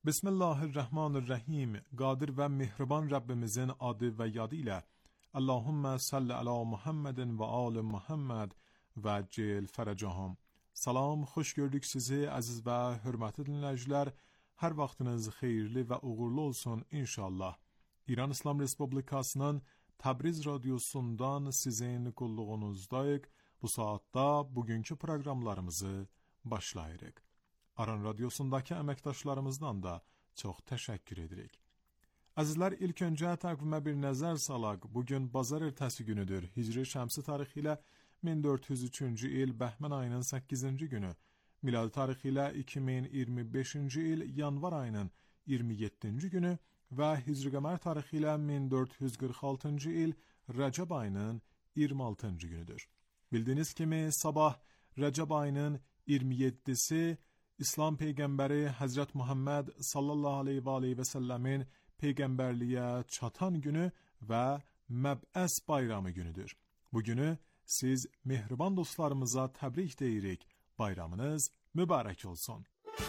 Bismillahirrahmanirrahim. Qadir və mehriban Rəbbimizin adı və yadı ilə Allahümmə salli ala Muhammedin və ali Muhammed və cil fərəcahum. Salam, xoş gördük sizi əziz və hörmətli dinləyicilər. Hər vaxtınız xeyirli və uğurlu olsun inşallah. İran İslam Respublikasının Təbriz radyosundan sizin qulluğunuzdayıq. Bu saatda bugünkü proqramlarımızı başlayırıq. Aran Radyosu'ndaki əməkdaşlarımızdan da çox təşəkkür edirik. Əzizlər, ilk öncə təqvimə bir nəzər salaq. Bugün bazar ertəsi günüdür. Hicri şəmsi tarixi ilə 1403-cü il Bəhmən ayının 8-ci günü. Miladi tarixi ilə 2025-ci il yanvar ayının 27-ci günü və Hicri qəmər tarixi ilə 1446-cı il Rəcəb ayının 26-cı günüdür. Bildiyiniz kimi sabah Rəcəb ayının 27-si İslam Peyğəmbəri Həzrət Muhammed sallallahu aleyhi və səlləmin Peyğəmbərliyə çatan günü və Məb'əs bayramı günüdür. Bu günü siz mehriban dostlarımıza təbrik deyirik. Bayramınız mübarək olsun.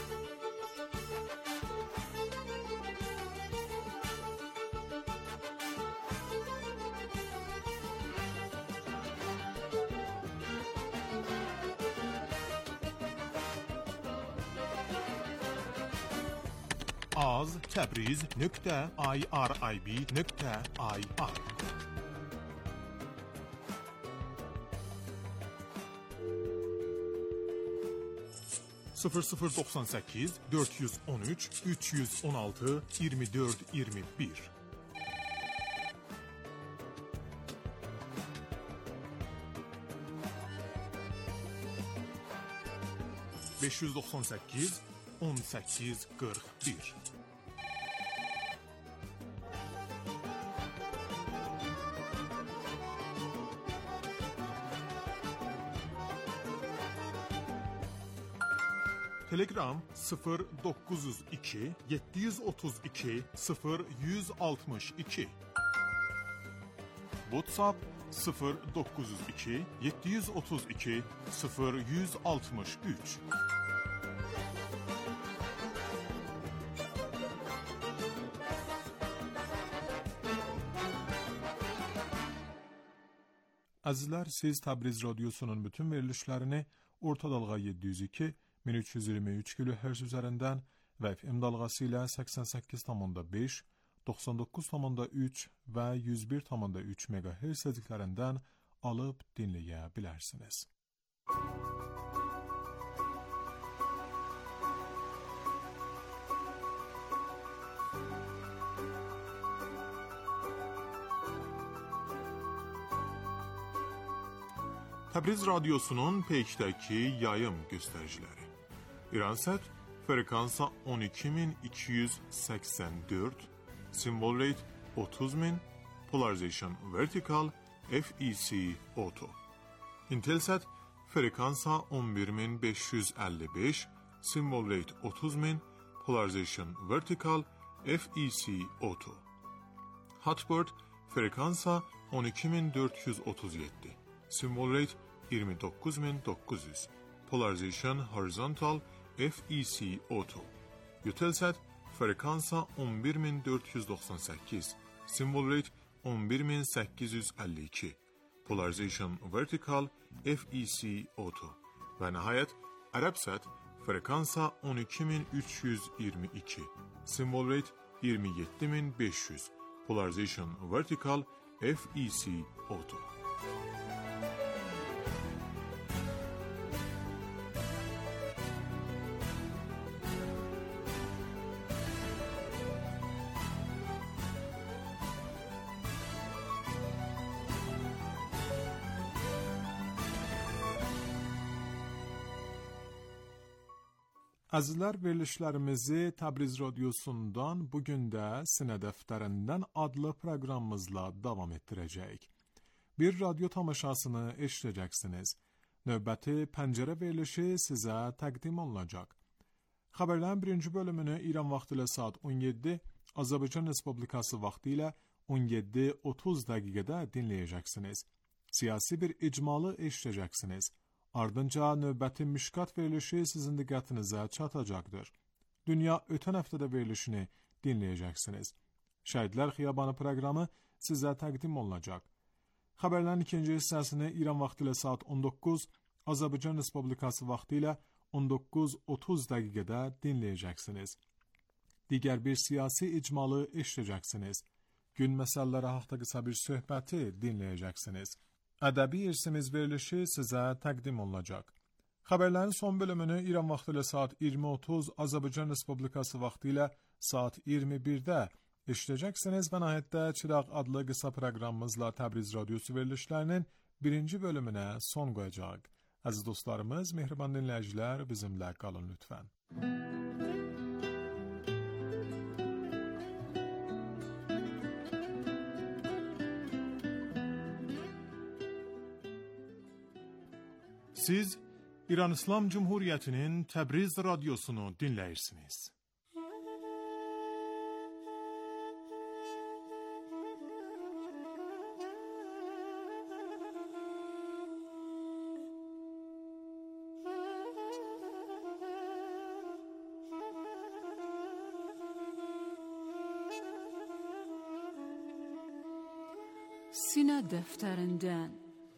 az.tabriz.irib.ir 0098 413 316 24 21 598 18 41 Telegram 0902 732 0162 WhatsApp 0902 732 0163 Əzizlər, siz Təbriz radyosunun bütün verilişlərini orta dalğa 702 1323 kHz üzərindən və FM dalğası ilə 88,5, 99,3 və 101,3 MHz sədiklərindən alıb dinləyə bilərsiniz. Təbriz radyosunun peykdəki yayım göstəriciləri. İransət frekansa 12284, symbol rate 30000, polarization vertical, FEC auto. Intelsat frekansa 11555, symbol rate 30000, polarization vertical, FEC auto. Hotbird frekansa 12437, symbol rate 29900, polarization horizontal, FEC auto. Eutelsat frekansa 11498, symbol rate 11852, polarization vertical, FEC auto. Və nəhayət Arabsat frekansa 12322, symbol rate 27500, polarization vertical, FEC auto. Əzizlər, verilişlərimizi Təbriz radyosundan bugün də Sinə dəftərindən adlı proqramımızla davam etdirəcəyik. Bir radyo tamaşasını eşidəcəksiniz. Növbəti pəncərə verilişi sizə təqdim olunacaq. Xəbərlərin birinci bölümünü İran vaxtı ilə saat 17, Azərbaycan Respublikası vaxtı ilə 17:30 dəqiqədə dinləyəcəksiniz. Siyasi bir icmalı eşidəcəksiniz. Ardınca növbəti Mişkat verilişi sizin diqqətinizə çatacaqdır. Dünya ötən həftədə verilişini dinləyəcəksiniz. Şəhidlər Xiyabanı proqramı sizə təqdim olunacaq. Xəbərlərin ikinci hissəsini İran vaxtı ilə saat 19, Azərbaycan Respublikası vaxtı ilə 19:30 dəqiqədə dinləyəcəksiniz. Digər bir siyasi icmalı eşidəcəksiniz. Gün məsələləri haqqında qısa bir söhbəti dinləyəcəksiniz. Ədəbi irsimiz verilişi sizə təqdim olunacaq. Xəbərlərin son bölümünü İran vaxtı ilə saat 20:30, Azərbaycan Respublikası vaxtı ilə saat 21-də eşidəcəksiniz və nəhayətdə Çıraq adlı qısa proqramımızla Təbriz Radyosu verilişlərinin birinci bölümünə son qoyacaq. Əziz dostlarımız, mehriban dinləyicilər, bizimlə qalın lütfən. Siz İran İslam Cumhuriyyətinin Təbriz Radyosunu dinləyirsiniz. Sinə dəftərindən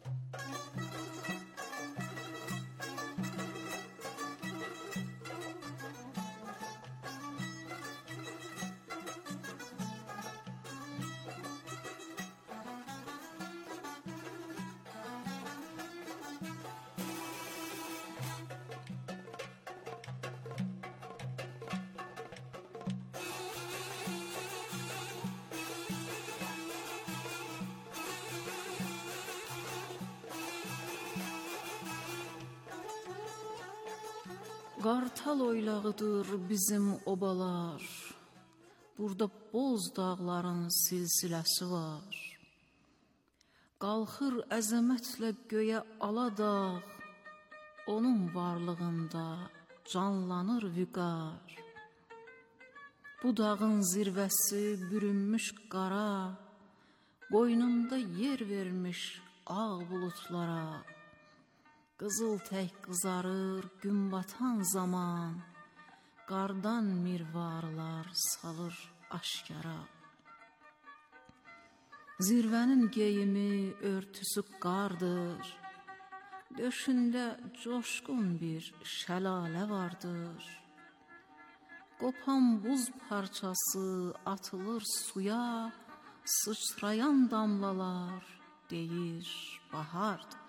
qartal oylağıdır bizim obalar, burada boz dağların silsiləsi var. Qalxır əzəmətlə göyə aladağ, onun varlığında canlanır vüqar. Bu dağın zirvəsi bürünmüş qara, qoynunda yer vermiş ağ bulutlara. Qızıl tək qızarır gün batan zaman, qardan mirvarlar salır aşkara. Zirvənin geyimi örtüsü qardır, döşündə coşqun bir şəlalə vardır. Qopan buz parçası atılır suya, sıçrayan damlalar deyir bahardır.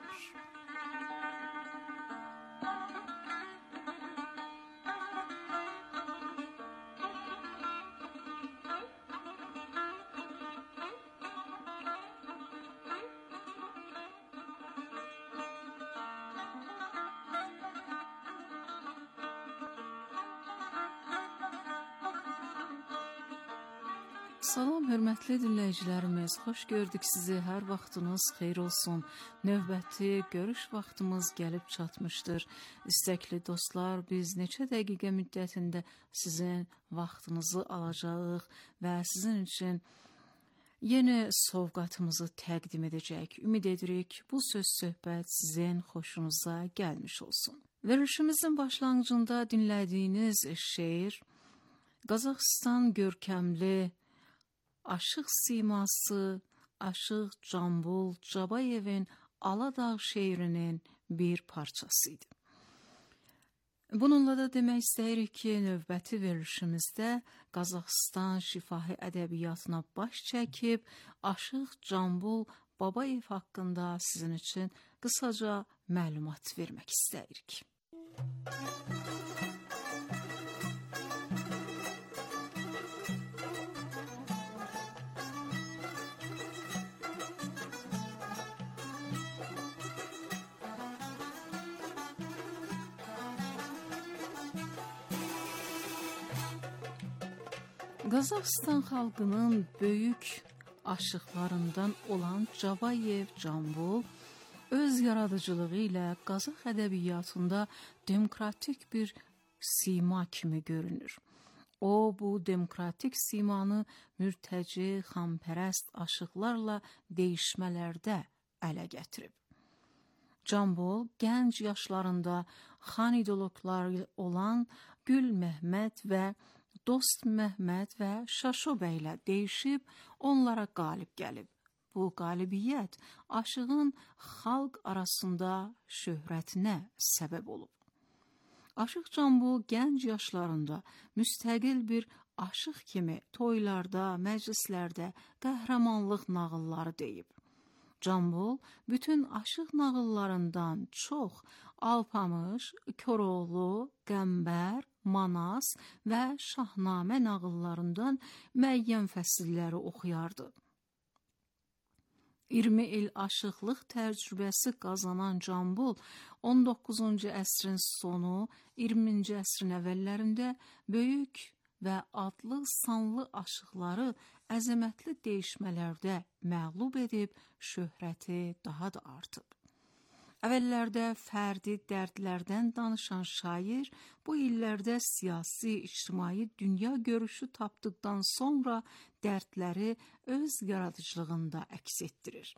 Salam, hörmətli dinləyicilərimiz, xoş gördük sizi, hər vaxtınız xeyir olsun. Növbəti görüş vaxtımız gəlib çatmışdır. İstəkli dostlar, biz neçə dəqiqə müddətində sizin vaxtınızı alacağıq və sizin üçün yeni sovqatımızı təqdim edəcək. Ümid edirik, bu söz-söhbət sizin xoşunuza gəlmiş olsun. Verilişimizin başlanğıcında dinlədiyiniz şeir, Qazaxıstan görkəmli Aşıq siması, Aşıq Cambul Cabayevin Aladağ şeirinin bir parçasıydı. Bununla da demək istəyirik ki, növbəti verilişimizdə Qazaxıstan şifahi ədəbiyyatına baş çəkib, Aşıq Cambul Babayev haqqında sizin üçün qısaca məlumat vermək istəyirik. Qazaxıstan xalqının böyük aşıqlarından olan Cabayev Cambul öz yaradıcılığı ilə Qazax ədəbiyyatında demokratik bir sima kimi görünür. O, bu demokratik simanı mürtəci, xampərəst aşıqlarla deyişmələrdə ələ gətirib. Canbol gənc yaşlarında xan ideologlar olan Gül Məhməd və Dost Məhməd və Şaşo bəylə deyişib onlara qalib gəlib. Bu qalibiyyət Aşığın xalq arasında şöhrətinə səbəb olub. Aşıq Canbol gənc yaşlarında müstəqil bir aşıq kimi toylarda, məclislərdə qəhrəmanlıq nağılları deyib. Canbol bütün aşıq nağıllarından çox Alpamış, Koroğlu, Qəmbər, Manas və Şahnamə nağıllarından müəyyən fəsilləri oxuyardı. 20 il aşıqlıq təcrübəsi qazanan Canbol 19-cu əsrin sonu, 20-ci əsrin əvvəllərində böyük və adlı sanlı aşıqları əzəmətli deyişmələrdə məğlub edib şöhrəti daha da artıb. Əvvəllərdə fərdi dərdlərdən danışan şair bu illərdə siyasi, ictimai dünya görüşü tapdıqdan sonra dərdləri öz yaradıcılığında əks etdirir.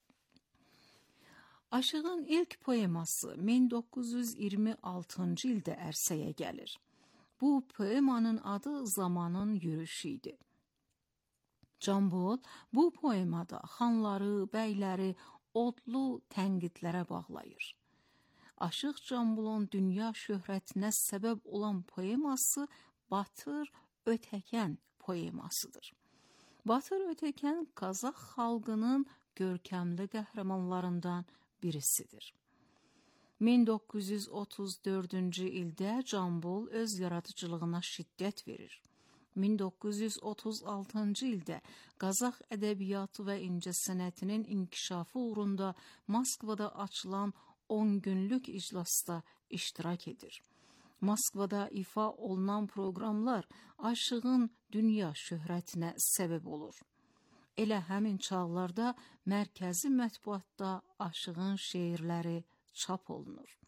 Aşığın ilk poeması 1926-cı ildə ərsəyə gəlir. Bu poemanın adı Zamanın Yürüyüşü idi. Canbol bu poemada xanları, bəyləri odlu tənqidlərə bağlayır. Aşıq Canbolun dünya şöhrətinə səbəb olan poeması Batır Ötəkən poemasıdır. Batır Ötəkən Qazax xalqının görkəmli qəhrəmanlarından birisidir. 1934-cü ildə Canbol öz yaradıcılığına şiddət verir. 1936-cı ildə Qazax ədəbiyyatı və incəsənətinin inkişafı uğrunda Moskvada açılan 10 günlük iclasda iştirak edir. Moskvada ifa olunan proqramlar aşığın dünya şöhrətinə səbəb olur. Elə həmin çağlarda mərkəzi mətbuatda aşığın şeirləri çap olunur.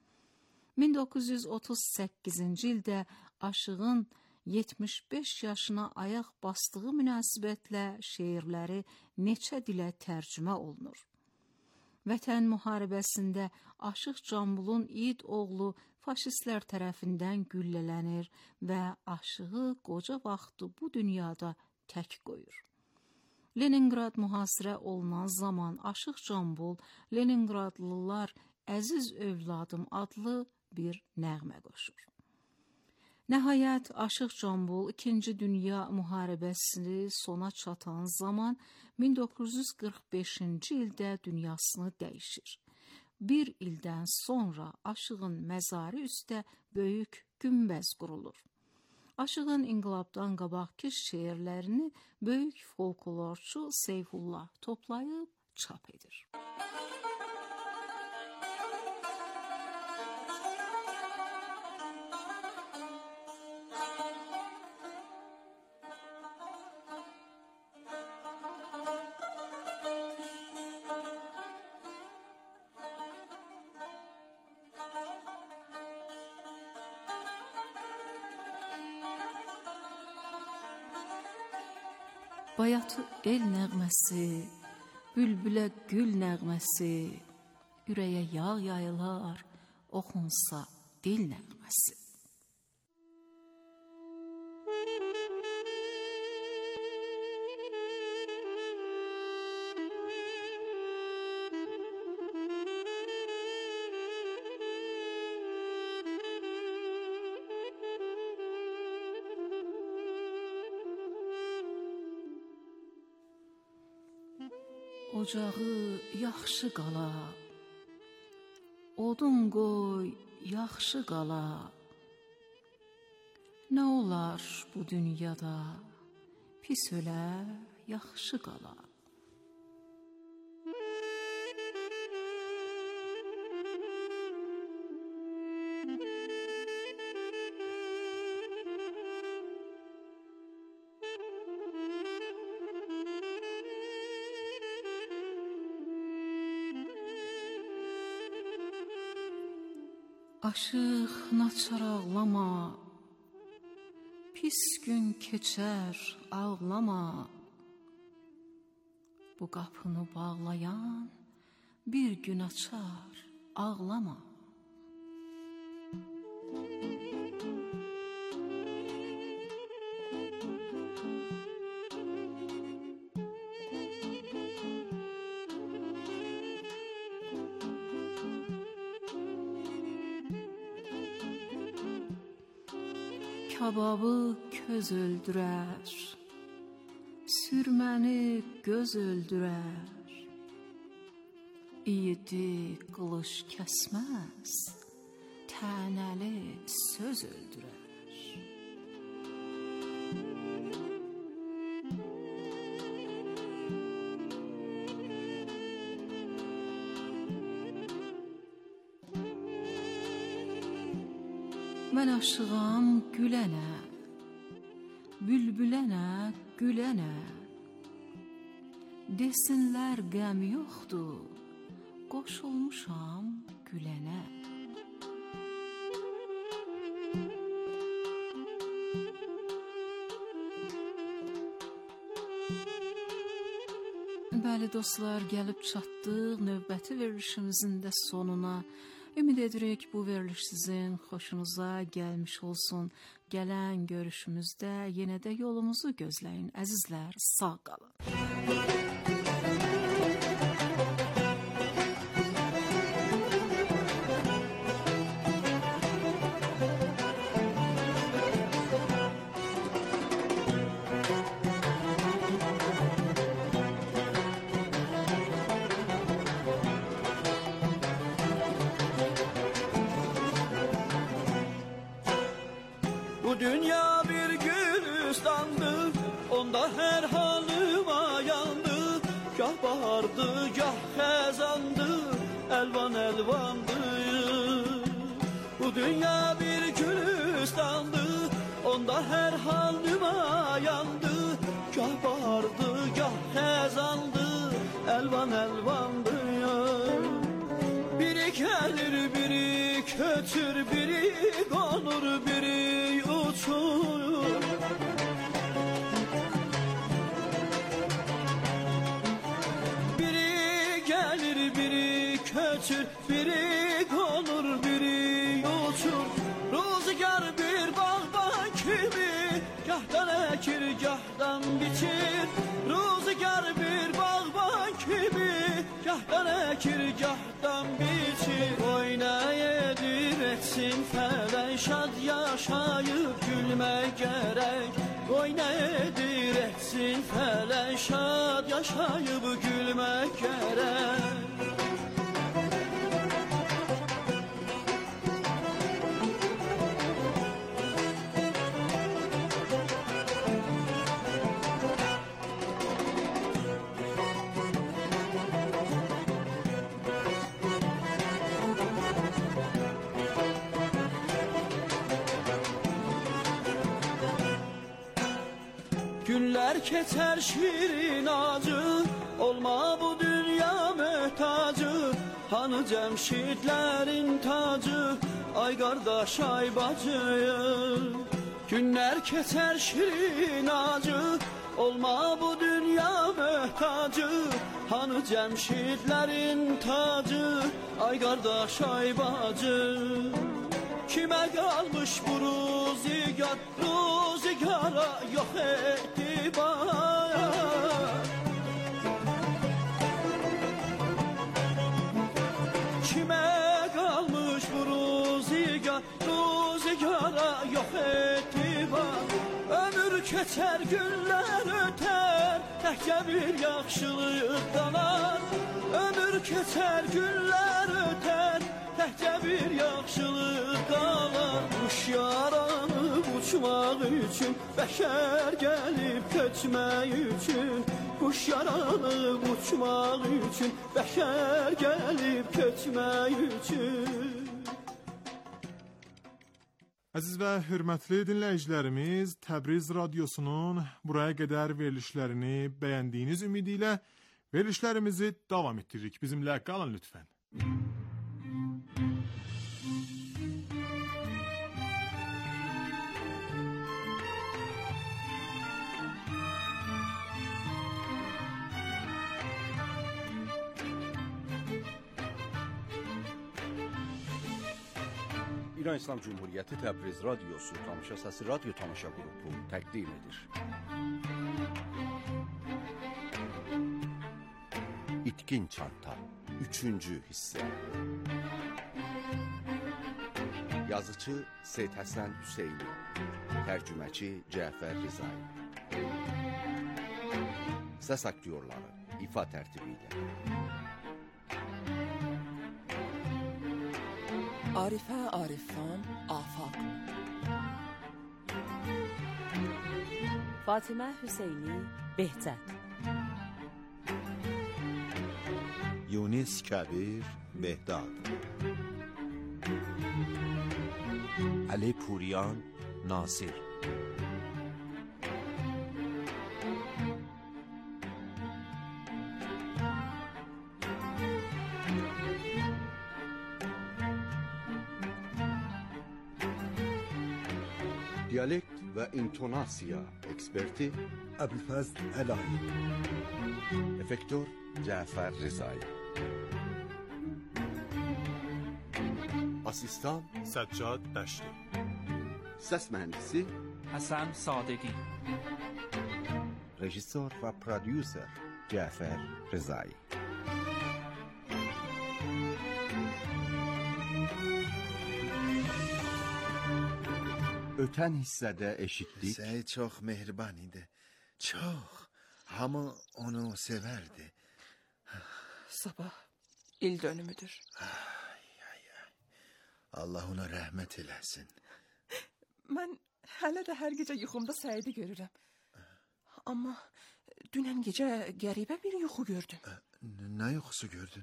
1938-ci ildə aşığın 75 yaşına ayaq basdığı münasibətlə şeirləri neçə dilə tərcümə olunur. Vətən müharibəsində Aşıq Canbolun İd oğlu faşistlər tərəfindən güllələnir və aşığı qoca vaxtı bu dünyada tək qoyur. Leningrad mühasirə olunan zaman Aşıq Canbol Leningradlılar Əziz övladım adlı bir nəğmə qoşur. Nəhayət, Aşıq Canbol 2-ci Dünya müharibəsini sona çatan zaman 1945-ci ildə dünyasını dəyişir. Bir ildən sonra Aşığın məzarı üstə böyük günbəz qurulur. Aşığın inqilabdan qabaqki şeirlərini böyük folklorçu Seyfullah toplayıb çap edir. Bayatı el nəğməsi, bülbülə gül nəğməsi, ürəyə yağ yayılar, oxunsa dil nəğməsi. Ocağı yaxşı qala, odun qoy yaxşı qala, nə olar bu dünyada, pis ölə yaxşı qala. Aşıq naçar ağlama, pis gün keçər ağlama, bu qapını bağlayan bir gün açar ağlama. Kababı köz öldürər, sürməni göz öldürər. İyidi qılış kəsməz, tənəli söz öldürər. Mən aşığam gülənə, bülbülənə, gülənə. Desinlər qəm yoxdur, qoşulmuşam gülənə. Bəli dostlar, gəlib çatdıq növbəti verilişimizin də sonuna. Ümid edirik bu veriliş sizin xoşunuza gəlmiş olsun. Gələn görüşümüzdə yenə də yolumuzu gözləyin. Əzizlər, sağ qalın. Dünya bir gülistandı, onda her halıma yandı. Gah bahardı, gah xəzandı, elvan elvandı. Bu dünya bir gülistandı, onda her halıma yandı. Gah bahardı, gah xəzandı, elvan elvandı. Biri gelir, biri kötür, biri konur, biri uçur. Biri gelir, biri kötür, biri konur, biri uçur. Rüzgar bir bağban kimi, gahdan ekir, gahdan biçir. Rüzgar bir bağban kimi, gahdan ekir, gahdan biçir. Oynayedir etsin felek, şad yaşayıp gülmek gerek. Oynayedir etsin felek, şad yaşayıp gülmek gerek. Günler keçer şirin acı, olma bu dünya möhtacı. Hanı cemşitlerin tacı, ay kardeş ay bacı. Günler keçer şirin acı, olma bu dünya möhtacı. Hanı cemşitlerin tacı, ay kardeş ay bacı. Kime kalmış bu rüzgar, rüzgara yok etibar. Kime kalmış bu rüzgar, rüzgara yok etibar. Ömür keçer, günler öter, təkcə bir yaxşılıq qalar. Ömür keçer, günler öter, təkcə bir yaxşılıq qalar. Quş yaranıb uçmaq üçün, bəşər gəlib köçmək üçün. Quş yaranıb uçmaq üçün, bəşər gəlib köçmək üçün. Əziz və hörmətli dinləyicilərimiz, Təbriz Radyosunun buraya qədər verilişlərini bəyəndiyiniz ümidi ilə verilişlərimizi davam etdiririk. Bizimlə qalın lütfən. İran İslam Cumhuriyeti Təbriz Radiosu Tamaşa Səsi Radyo Tamaşa Qrupu təqdim edir. İtkin Çanta 3-cü hissə. Yazıcı Seyid Həsən Hüseyni, tərcüməçi Cəfər Rizai. Səs aktyorları ifa tərtibi ilə. Arifə Arifan Afaq, Fatimə Hüseyni Behzət, یونس کبیر بهداد، علی پوریان ناصر، Diyalekt və intonasiya eksperti ابوالفضل علایی، Efektör Cəfər Rizai. Asistan سجاد دشتی. Səs mühəndisi حسن صادقی، rejissor və prodüser Cəfər Rizai. Ötən hissədə eşitdik. سعید çok mehribaniydi. Çok. Ama onu severdi. sabah il dönümüdür. Allah ona rəhmət eləsin. Mən hələ də hər gecə yuxumda Səidi görürəm. Amma dünən gecə qəribə bir yuxu gördüm. Ne yuxusu gördün?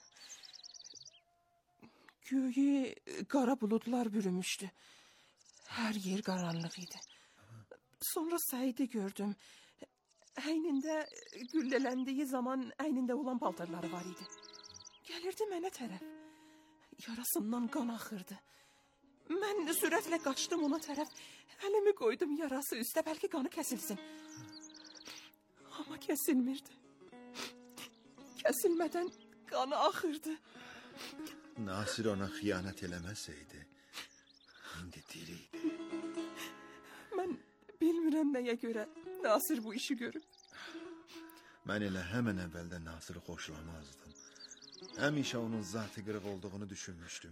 Göyü qara buludlar bürümüşdü. Hər yer qaranlıq idi. Sonra Səidi gördüm. Əynində güllələndiyi zaman əynində olan paltarları var idi. Gəlirdi mənə tərəf. Yarasından qan axırdı. Mən sürətlə qaçdım ona tərəf. Əlimi qoydum yarası üstə, bəlkə qanı kəsilsin. Amma kəsilmirdi. Kəsilmədən qanı axırdı. Nasir ona xiyanət eləməsəydi, indi diriydi. Mən bilmirəm nəyə görə Nasir bu işi görüb. Mən elə həmən əvvəldə Nasiri xoşlamazdım. Həmişə onun zatı qırıq olduğunu düşünmüşdüm.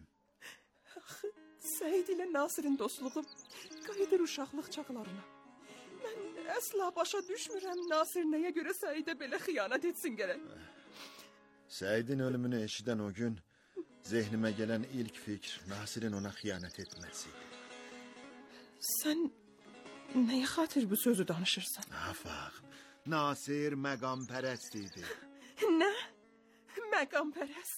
Səid ilə Nasirin dostluğu qayıdır uşaqlıq çağlarına. Mən əsla başa düşmürəm Nasir nəyə görə Səidə belə xiyanət etsin gərək. Səidin ölümünü eşidən o gün zehnimə gələn ilk fikr Nasirin ona xiyanət etməsiydi. Sən nəyə xatir bu sözü danışırsan? Afaq, Nasir məqam pərəst idi. Nə? Məqam pərəst.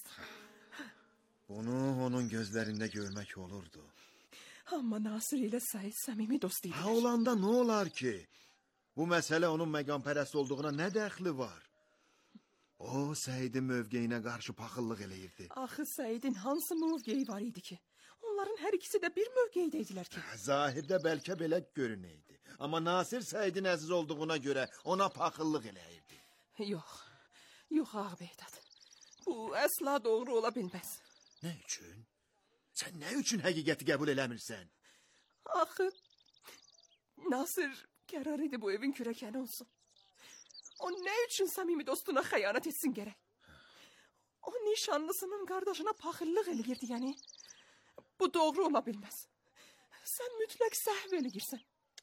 Bunu onun gözlərində görmək olurdu. Amma Nasir ilə Səid səmimi dost idi. Ha olanda nə olar ki? Bu məsələ onun məqam pərəst olduğuna nə dəxli var? O, Səidin mövqeyinə qarşı paxıllıq eləyirdi. Axı Səidin hansı mövqeyi var idi ki? Onların hər ikisi də bir mövqeydə idilər ki. Zahirdə bəlkə belə görünəydi. Amma Nasir Səidin əziz olduğuna görə ona paxıllıq eləyirdi. Yox, yox Ağa Behzat. Bu əsla doğru ola bilməz. Nə üçün? Sən nə üçün həqiqəti qəbul eləmirsən? Axı Nasir qərar idi bu evin kürəkəni olsun. O nə üçün səmimi dostuna xəyanət etsin gərək? O nişanlısının qardaşına paxıllıq eləyirdi, yəni. Bu doğru ola bilməz. Sən mütləq səhv eləyirsən.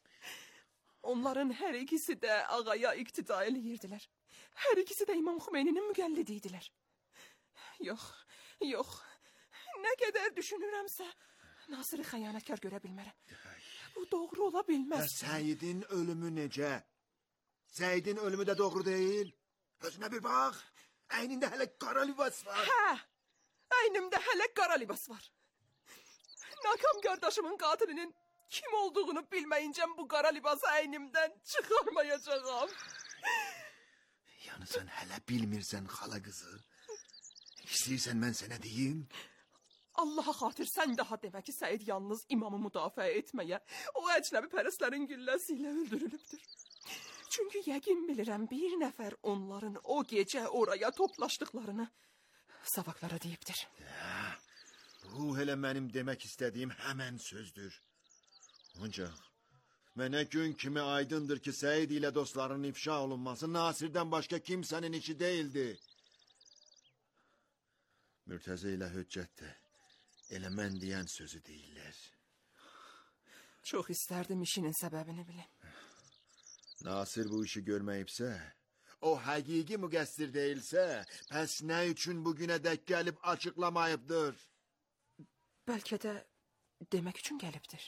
Onların hər ikisi də ağaya iqtida eləyirdilər. Hər ikisi də İmam Xumeyninin müqəllidi idilər. Yox, yox. Nə qədər düşünürəmsə, Nasiri xəyanətkar görə bilmərəm. Bu doğru ola bilməz. Səidin ölümü necə? Səidin ölümü də doğru deyil. Özünə bir bax. Əynində hələ qara libas var. Hə, əynimdə hələ qara libas var. Nakam qardaşımın qatilinin kim olduğunu bilməyincə bu qara libası əynimdən çıxarmayacağam. Yəni sən hələ bilmirsən xala qızı. İstəyirsən mən sənə deyim? Allaha xatir sən daha demə ki, Səid yalnız imamı müdafiə etməyə, o əcnəbi pərəstlərin gülləsi ilə öldürülübdür. Çünki yəqin bilirəm bir nəfər onların o gecə oraya toplaşdıqlarını savaqlara deyibdir. Bu elə mənim demək istədiyim həmən sözdür. Ancaq mənə gün kimi aydındır ki, Səid ilə dostlarının ifşa olunması Nasirdən başqa kimsənin işi deyildi. Mürtəzə ilə Höccət də elə mən deyən sözü deyirlər. Çox istərdim işinin səbəbini bilim. Nasir bu işi görməyibsə, o həqiqi müqəssir deyilsə, pəs nə üçün bugünə dək gəlib açıqlamayıbdır? Bəlkə də demək üçün gəlibdir.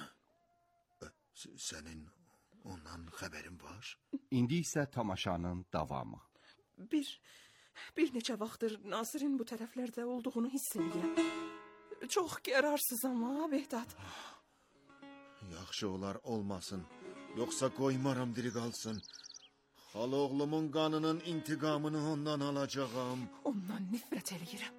Sənin ondan xəbərin var? İndi isə tamaşanın davamı. Bir neçə vaxtdır Nasirin bu tərəflərdə olduğunu hiss edirəm. Çox qərarsızam ha, Behzad. Yaxşı olar olmasın, yoxsa qoymaram diri qalsın. Xaloğlumun qanının intiqamını ondan alacağam. Ondan nifrət eləyirəm.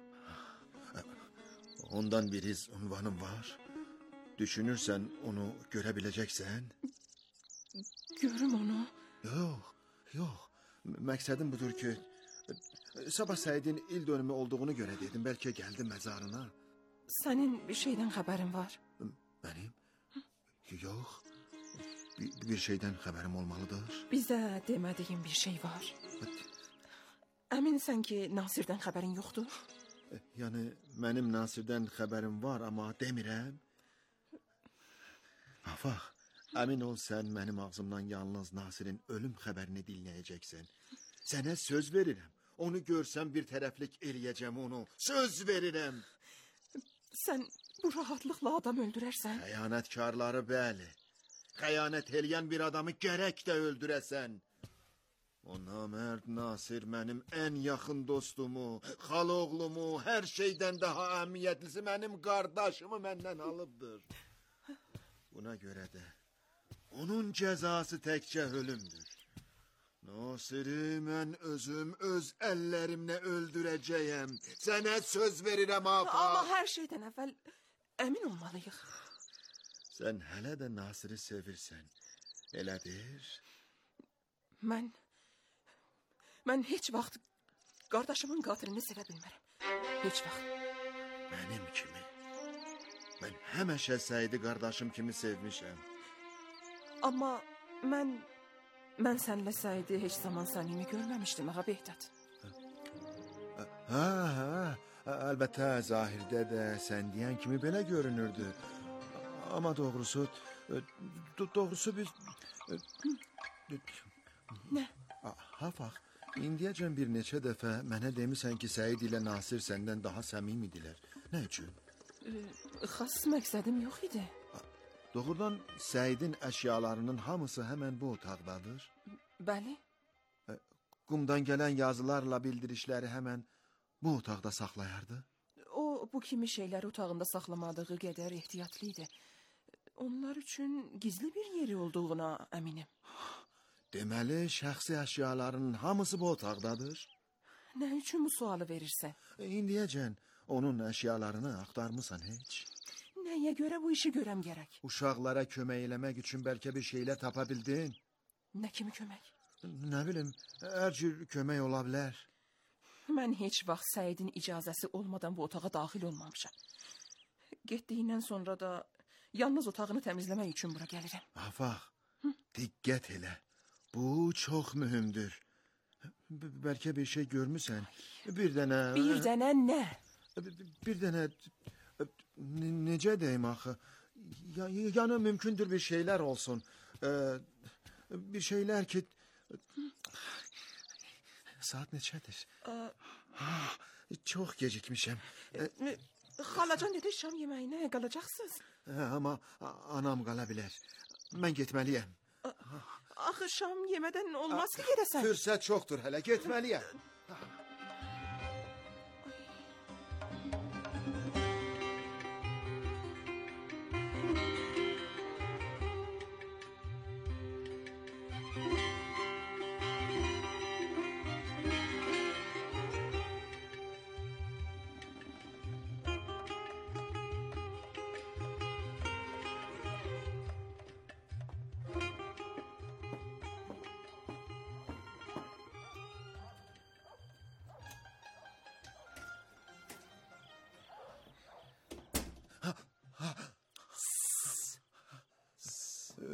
Ondan bir iz unvanım var. Düşünürsən onu görə biləcəksən? Görüm onu. Yox. Məqsədim budur ki, sabah Səidin il dönümü olduğunu görə dedim, bəlkə gəldi məzarına. Sənin bir şeydən xəbərin var. Mənim? Yox. Bir şeydən xəbərim olmalıdır. Bizə demədiyin bir şey var. Əminsən ki, Nasirdən xəbərin yoxdur? Yəni, mənim Nasirdən xəbərim var, amma demirəm. Afaq, əmin ol sən mənim ağzımdan yalnız Nasirin ölüm xəbərini dinləyəcəksən. Sənə söz verirəm. Onu görsəm bir tərəflik eləyəcəm onu. Söz verirəm. Sən bu rahatlıqla adam öldürərsən? Xəyanətkarları bəli. Xəyanət eləyən bir adamı gərək də öldürəsən. O namərd Nasir mənim ən yaxın dostumu, xaloğlumu, hər şeydən daha əhəmiyyətlisi mənim qardaşımı məndən alıbdır. Buna görə də onun cəzası təkcə ölümdür. Nasiri mən özüm öz əllərimlə öldürəcəyəm. Sənə söz verirəm, Afa. Amma hər şeydən əvvəl əmin olmalıyıq. Sən hələ də Nasiri sevirsən, elədir? Mən heç vaxt qardaşımın qatilini sevə bilmərəm. Heç vaxt. Mənim kimi. Mən həmişə Səidi qardaşım kimi sevmişəm. Amma mən sənlə Səidi heç zaman səmimi görməmişdim, ağa Behzad. Əlbəttə, zahirdə də sən deyən kimi belə görünürdü. Amma doğrusu biz... Nə? Hafaq, indiyəcən bir neçə dəfə mənə demisən ki, Səid ilə Nasir səndən daha səmimidirlər. Nə üçün? Xas məqsədim yox idi. Doğrudan Səidin əşyalarının hamısı həmən bu otaqdadır. Bəli. Qumdan gələn yazılarla bildirişləri həmən bu otaqda saxlayardı. O, bu kimi şeyləri otağında saxlamadığı qədər ehtiyatlı idi. Onlar üçün gizli bir yeri olduğuna əminəm. Deməli, şəxsi əşyalarının hamısı bu otaqdadır. Nə üçün bu sualı verirsən? İndiyəcən onun əşyalarını axtarmısan heç? Nəyə görə bu işi görəm gərək? Uşaqlara kömək eləmək üçün bəlkə bir şeylə tapa bildin? Nə kimi kömək? Nə bilim, hər cür kömək ola bilər. Mən heç vaxt Səidin icazəsi olmadan bu otağa daxil olmamışam. Getdiyindən sonra da yalnız otağını təmizləmək üçün bura gəlirəm. Afaq, diqqət elə. Bu çox mühümdür. Bəlkə bir şey görmüsən. Bir dənə... Bir dənə nə? Bir dənə... Necə deyim axı? Yəni mümkündür bir şeylər olsun. Bir şeylər ki... Saat neçədir? Çox gecikmişəm. Xalacan dedi şam yeməyinə qalacaqsınız. Amma anam qala bilər. Mən getməliyəm. Axı şam yemədən olmaz ki gedəsən. Fürsət çoxdur hələ, getməliyəm.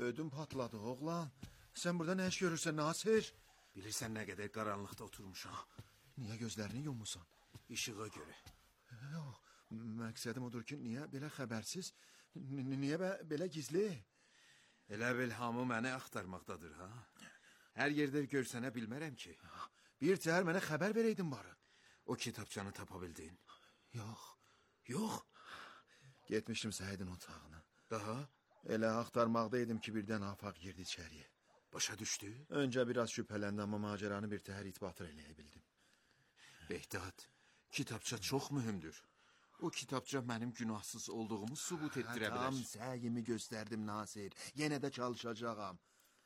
Ödüm patladı oğlan. Sen burada ne iş görürsen Nasir? Bilirsən nə qədər qaranlıqda oturmuşam. Niye gözlerini yummusan? İşığa görə. Yox, məqsədim odur ki, niye belə xəbərsiz? Niye belə gizli? Elə bil hamı məni axtarmaqdadır, ha? Hər yerdə görsənə bilmərəm ki. Bir təhər mənə xəbər verəydin barı. O kitabçanı tapa bildin. Yox, Yox. getmişdim Səhidin otağına. Daha? Elə axtarmaqdaydım ki, birdən afaq girdi içəriyə. Başa düşdü. Öncə biraz şübhələndim, amma macəranı bir təhər itbatır eləyə bildim. Behdat, kitabça çox mühümdür. O kitabça mənim günahsız olduğumu sübut etdirə Tam bilər. səyimi göstərdim Nasir. Yenə də çalışacağam.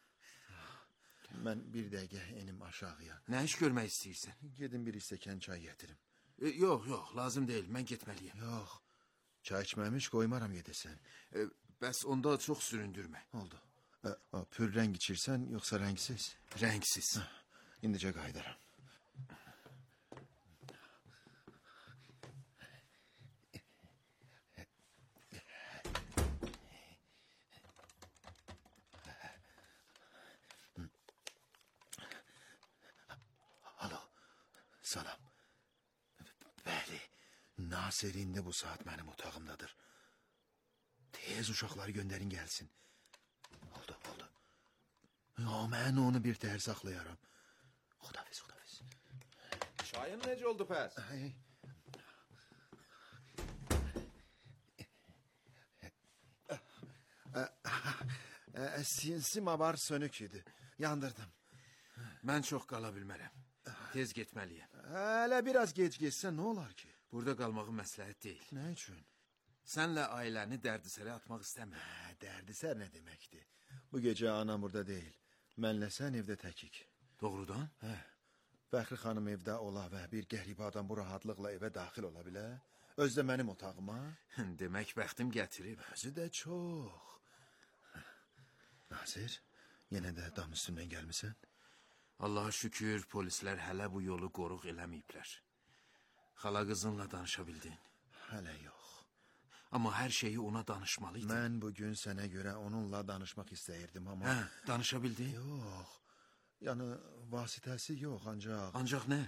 Mən bir dəqiqə enim aşağıya. Nə iş görmək istəyirsən? Gedim bir istəkan çay gətirim. Yox, lazım deyil. Mən getməliyəm. Yox, çay içməmiş qoymaram gedəsən. Bəs onda çox süründürmə. Oldu. Pür rəng içirsən, yoxsa rəngsiz? Rəngsiz. İndicə qaydaram. Alo, salam. Bəli, Nasir indi bu saat mənim otağımdadır. Tez uşaqları göndərin gəlsin. Oldu. Mən onu bir təhər saxlayaram. Xudafiz. Çayın necə oldu pəs? Simavar sönük idi. Yandırdım. Mən çox qala bilmərəm. Tez getməliyəm. Hələ biraz gec geçsən nə olar ki? Burada qalmağım məsləhət deyil. Nə üçün? Sənlə ailəni dərdisərə atmaq istəmirəm. Dərdisər nə deməkdir? Bu gecə anam burada deyil. Mənlə sən evdə təkik. Doğrudan? Fəxri xanım evdə ola və bir qəribə adam bu rahatlıqla evə daxil ola bilər. Özdə mənim otağıma. Demək bəxtim gətirib. Özü də çox. Nazir, yenə də dam üstündən gəlmisən? Allaha şükür polislər hələ bu yolu qoruq eləməyiblər. Xala qızınla danışa bildin. Hələ yox. Amma hər şeyi ona danışmalıydın. Mən bugün sənə görə onunla danışmaq istəyirdim, amma... Danışa bildin? Yox. Yəni, vasitəsi yox, ancaq... Ancaq nə?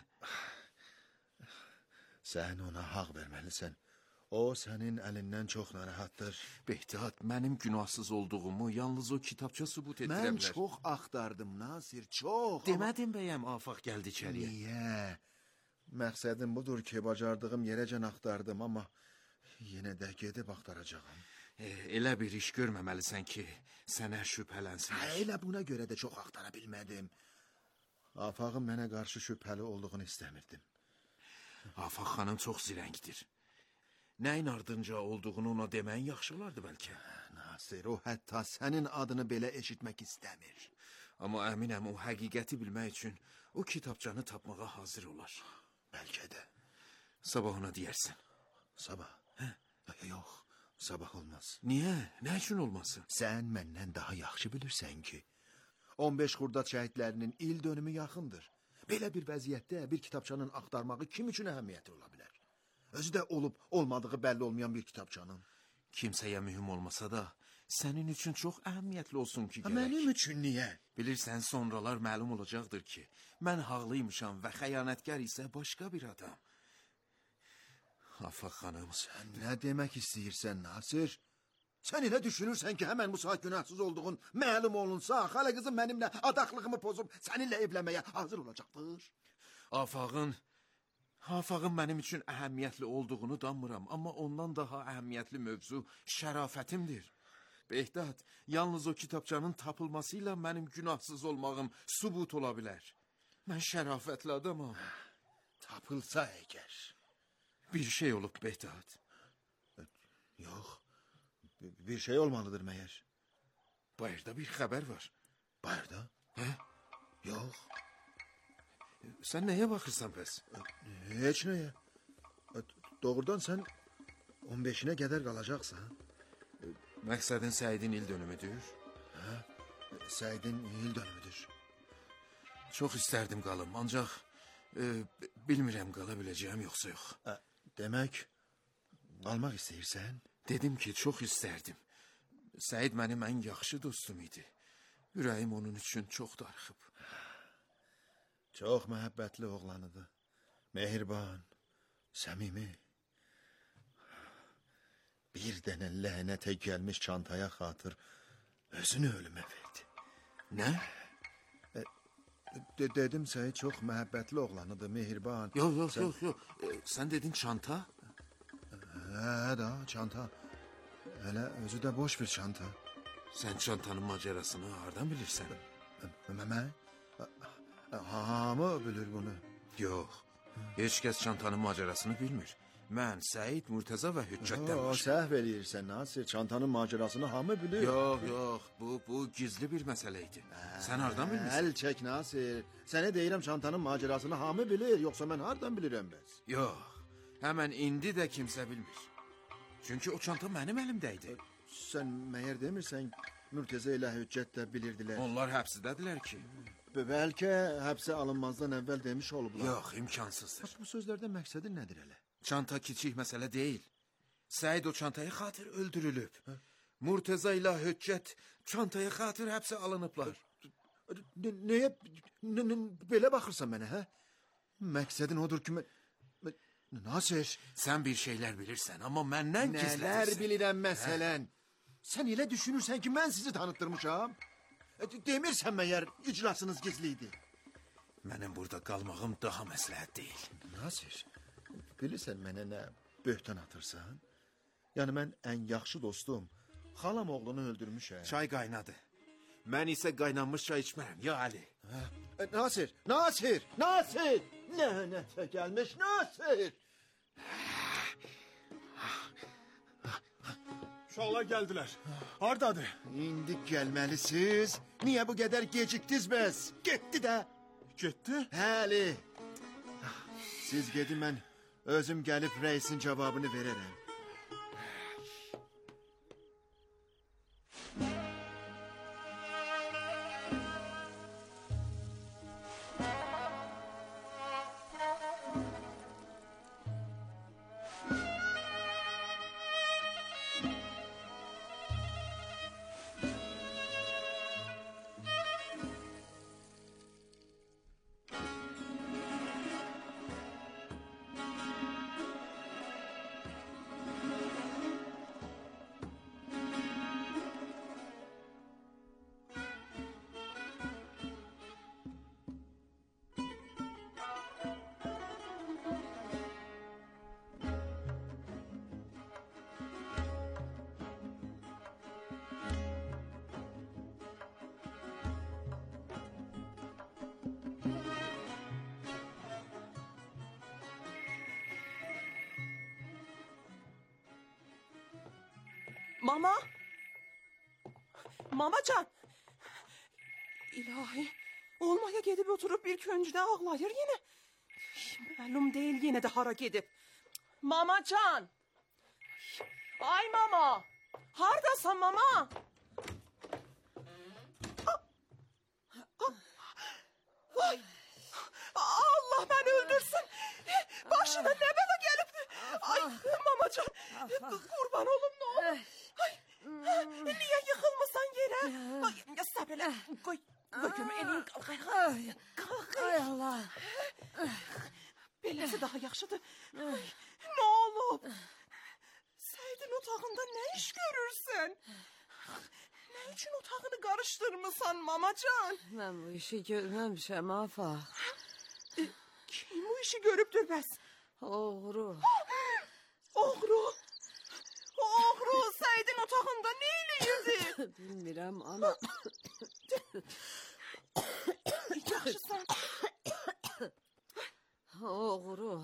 Sən ona haqq verməlisən. O, sənin əlindən çox narahatdır. Behtat, mənim günahsız olduğumu yalnız o kitabça sübut etdirə bilər. Mən çox axtardım, Nasir, çox. Demədin bəyəm afaq gəldi içəriyə. Niyə? Məqsədim budur ki, bacardığım yerəcən axtardım, amma yenə də gedib axtaracağım. Elə bir iş görməməlisən ki, sənə şübhələnsinlər. Elə buna görə də çox axtara bilmədim. Afağın mənə qarşı şübhəli olduğunu istəmirdim. Afaq xanım çox zirəngdir. Nəyin ardınca olduğunu ona deməyin yaxşı olardı bəlkə. Nasir, o hətta sənin adını belə eşitmək istəmir. Amma əminəm o həqiqəti bilmək üçün o kitabçanı tapmağa hazır olar. Bəlkə də. Sabah ona deyərsən. Sabah? Yox, sabah olmaz. Niyə? Nə üçün olmasın? Sən məndən daha yaxşı bilirsən ki, 15 Xurdad şəhidlərinin il dönümü yaxındır. Belə bir vəziyyətdə bir kitabçanın axtarmağı kim üçün əhəmiyyətli ola bilər? Özü də olub, olmadığı bəlli olmayan bir kitabçanın. Kimsəyə mühüm olmasa da, sənin üçün çox əhəmiyyətli olsun ki, gərək. Mənim üçün niyə? Bilirsən, sonralar məlum olacaqdır ki, mən haqlıymışam və xəyanətkar isə başqa bir adam. Afaq xanım, Sən nə demək istəyirsən, Nasir? Sən elə düşünürsən ki, həmən bu saat günahsız olduğun məlum olunsa, xala qızım mənimlə adaqlığımı pozub səninlə evlənməyə hazır olacaqdır. Afağın mənim üçün əhəmiyyətli olduğunu danmıram, amma ondan daha əhəmiyyətli mövzu şərafətimdir. Behdat, yalnız o kitabçanın tapılmasıyla mənim günahsız olmağım sübut ola bilər. Mən şərafətli adamam. Tapılsa əgər. Bir şey olub, Behdat. Yox, bir şey olmalıdır məyər. Bayırda bir xəbər var. Bayırda? Yox. Sən nəyə baxırsan bəs? Heç nəyə. Doğrudan sən 15-inə qədər qalacaqsan. Məqsədin Səidin il dönümüdür. Səidin il dönümüdür. Çox istərdim qalım, ancaq bilmirəm qala biləcəyəm yoxsa yox. Demək, qalmaq istəyirsən? Dedim ki, çox istərdim. Səid mənim ən yaxşı dostum idi. Ürəyim onun üçün çox darıxıb. Çox məhəbbətli oğlanıdır. Mehriban, səmimi. Bir dənə lənətə gəlmiş çantaya xatır özünü ölümə verdi. Nə? Dedim Səid çox məhəbbətli oğlanıdır, mehriban. Yox. Sən dedin çanta? Hə da, çanta. Hələ özü də boş bir çanta. Sən çantanın macerasını hardan bilirsən? Mən? Hamı bilir bunu. Yox, heç kəs çantanın macerasını bilmir. Mən, Səid, Murtəza və Hüccətdən başqa. Səhv eləyirsən, Nasir. Çantanın macerasını hamı bilir. Yox, bu gizli bir məsələ idi. Sən hardan bilmirsən? Əl çək, Nasir. Sənə deyirəm çantanın macerasını hamı bilir, yoxsa mən hardan bilirəm bəs? Yox, həmən indi də kimsə bilmir. Çünki o çanta mənim əlimdə idi. Sən məyər demirsən, Murtəza ilə Hüccət də bilirdilər. Onlar həbsdədilər ki. Bəlkə həbsə alınmazdan əvvəl demiş olublar. Yox, imkansızdır. Bu sözlərdən məqsədi nədir elə? Çanta kiçik məsələ deyil. Səid o çantaya xatır öldürülüb. Murtəza ilə Hüccət çantaya xatır həbsə alınıblar. Nəyə belə baxırsan mənə, hə? Məqsədin odur ki, Nasir? Sən bir şeylər bilirsən, amma məndən gizlədirsən. Nələr bilirəm məsələn? Sən elə düşünürsən ki, mən sizi tanıtdırmışam? Demirsən məyər iclasınız gizliydi? Mənim burada qalmağım daha məsləhət deyil. Nasir, bilirsən mənə nə böhtan atırsan? Yəni mən ən yaxşı dostum, xalam oğlunu öldürmüşəm. Çay qaynadı. Mən isə qaynanmış çay içmərəm, ya Ali. Nasir! Lənətə gəlmiş Nasir! Uşaqlar gəldilər. Hardadır? İndi gəlməlisiniz. Niyə bu qədər gecikdiniz bəs? Getdi də. Getdi? Həli. Siz gedin, mən özüm gəlib rəisin cavabını verərəm. Mamacan! İlahi, olmaya gedib oturup bir köncüde ağlayır yine. Məlum değil yine de hara gedib. Mamacan! Ay mama! Hardasan mama? Ay! Allah beni öldürsün! Başına ne bela gelipti? Ay mamacan! Kurban olum ne olur? Niye yıkılmasan yere? Ay sabele koy. Koyum elin kalk. Ay Allah. Belası daha yaxşıdır. Ne olub? Səidin otağında ne iş görürsən? Ne için otağını karıştırmısan mamacan? Ben bu işi görmemişim Afa. Kim bu işi görüptür bəs? Oğru. Oğru. Oğru Səidin otağında neyləyirdi? Bilmirəm ana. Yaxşısan. Oğru.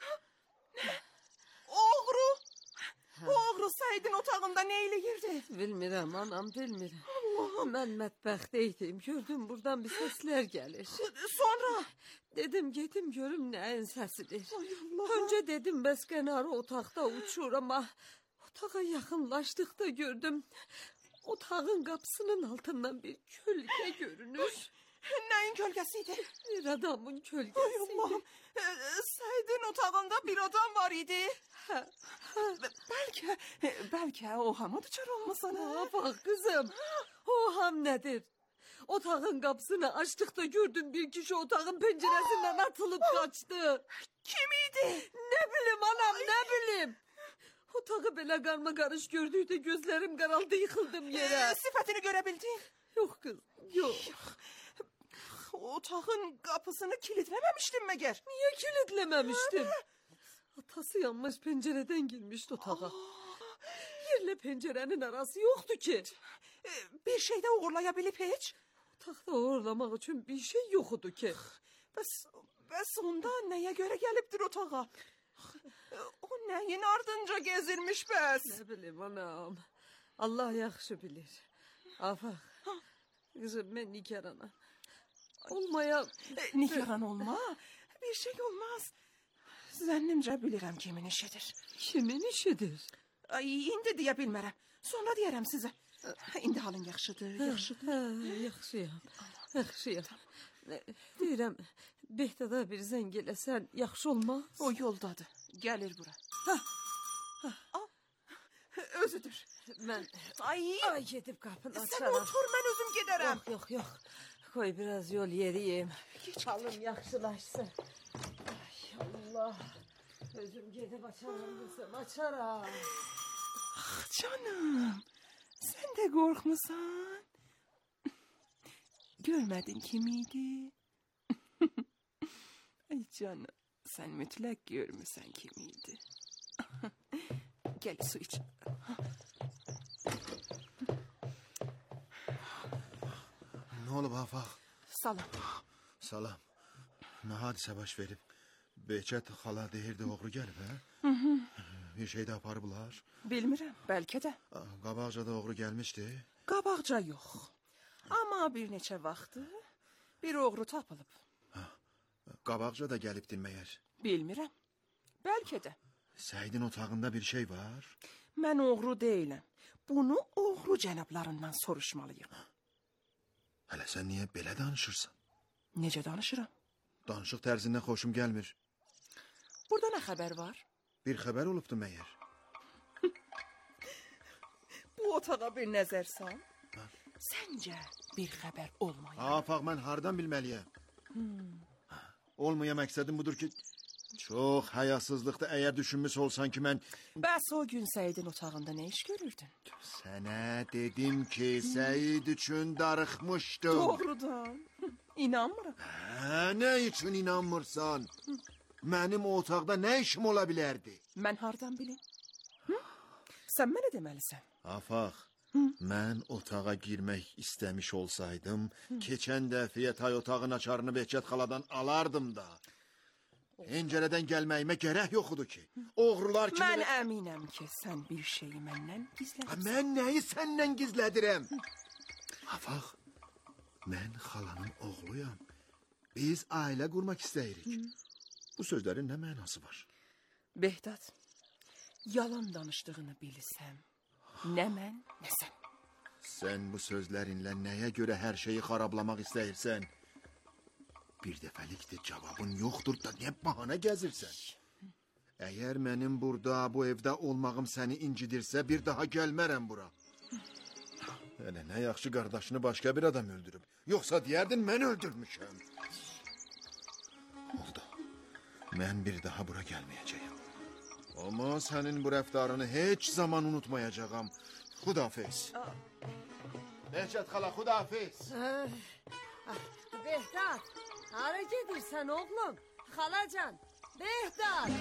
Oğru. Oğru Səidin otağında neyləyirdi? Bilmirəm anam, bilmirəm. Allah'ım. Ben mətbəxdəydim, gördüm buradan bir sesler gelir. Sonra? Dedim gedim görüm neyin sesidir. Önce dedim bəs kənarı otaqda uçur ama otağa yaxınlaşdıqda gördüm. Otağın qapısının altından bir kölge görünür. Neyin kölgesiydi? Bir adamın kölgesiydi. Ay Allah'ım. Səidin otağında bir adam var idi. Bəlkə o hamı düçar olmasan. Bak kızım, o ham nedir? Otağın kapısını açtıkta gördüm bir kişi otağın penceresinden atılıp kaçtı. Kim idi? Ne bileyim anam, ne bileyim. Otağı böyle karma karış gördüğünde gözlerim karaldı, yıkıldım yere. Sifətini görebildin? Yok kız, yok. Otağın kapısını kilitlememiştin məgər? Niye kilitlememiştim? Atası yanmış pencereden girmişti otağa. Yerle pencerenin arası yoktu ki. Bir şey de uğurlayabilip heç? Otaqda uğurlamaq için bir şey yoktu ki. Bəs onda nəyə görə gəlibdir otağa? O nəyin ardınca gezirmiş bəs? Ne bileyim anam. Allah yaxşı bilir. Afaq. Kızım ben Nikaranam. Olmaya... Nikaran olma. Bir şey olmaz. Zənnimcə bilirəm kimin işidir. Kimin işidir? Ay, indi deyə bilmərəm. Sonra deyərəm sizə. İndi halın yaxşıdır, yaxşıdır. Yaxşıyam. Yaxşıyam. Deyirəm, Behtada bir zəng eləsən yaxşı olmaz. O yoldadır. Gəlir bura. Özüdür. Mən... Ay, gedib qapını sən açaram. otur, mən özüm gedərəm. Yox. Koy biraz yol yeriyim. Halım yaxşılaşsın. Ay Allah. Özüm gedib açaram kızım, açaram. Canım, sən də qorxmusan? Görmədin kim idi? Ay canım, sən mütləq görmüsən kim idi. Gəl su iç. Ne olub Afaq? Salam. Salam. Ne hadisə baş verib? Behçət xala deyirdi oğru gəlib, hə? Bir şey də aparıblar. Bilmirəm, bəlkə də. Qabaqca da oğru gəlmişdi. Qabaqca yox. Amma bir neçə vaxtı bir oğru tapılıb. Qabaqca da gəlibdin məyər? Bilmirəm, bəlkə də. Səidin otağında bir şey var. Mən oğru deyiləm. Bunu oğru cənablarından soruşmalıyım. Hələ sən niyə belə danışırsan? Necə danışıram? Danışıq tərzindən xoşum gəlmir. Burada nə xəbər var? Bir xəbər olubdu məyər? Bu otağa bir nəzər sal. Səncə bir xəbər olmayıb? Afaq, mən hardan bilməliyəm? Olmaya məqsədim budur ki, çox həyasızlıqda əgər düşünmüş olsan ki, mən... Bəs o gün Səidin otağında nə iş görürdün? Sənə dedim ki, Səid üçün darıxmışdım. Doğrudan. İnanmıram. Nə üçün inanmırsan? Mənim o otaqda nə işim ola bilərdi? Mən hardan bilim? Sən mənə deməlisən. Afaq, mən otağa girmək istəmiş olsaydım, keçən dəfiyə tay otağın açarını Behçət xaladan alardım da. Pəncərədən gəlməyimə gərək yoxudur ki. Oğrular kimi... Mən əminəm ki, sən bir şeyi məndən gizlədirsən. Mən nəyi səndən gizlədirəm? Afaq, mən xalanın oğluyam. Biz ailə qurmaq istəyirik. Bu sözlərin nə mənası var? Behdat, yalan danışdığını bilsəm, nə mən, nə sən. Sən bu sözlərinlə nəyə görə hər şeyi xarablamaq istəyirsən? Bir dəfəlikdir cavabın yoxdur da niyə bahana gəzirsən? Əgər mənim burada, bu evdə olmağım səni incidirsə, bir daha gəlmərəm bura. Hələ nə yaxşı qardaşını başqa bir adam öldürüb. Yoxsa deyərdin, mən öldürmüşəm. Oldu. Mən bir daha bura gəlməyəcəyim. Amma sənin bu rəftarını heç zaman unutmayacağam. Xudafiz. Behçət xala, xudafiz. Behtat, hara gedirsən oğlum? Xalacan, Behtat.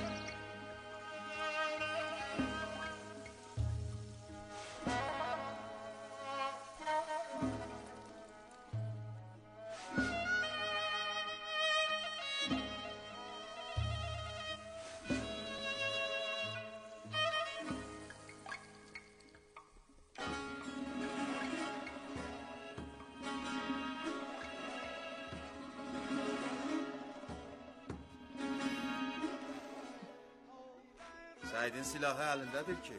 Səidin silahı əlindədir ki.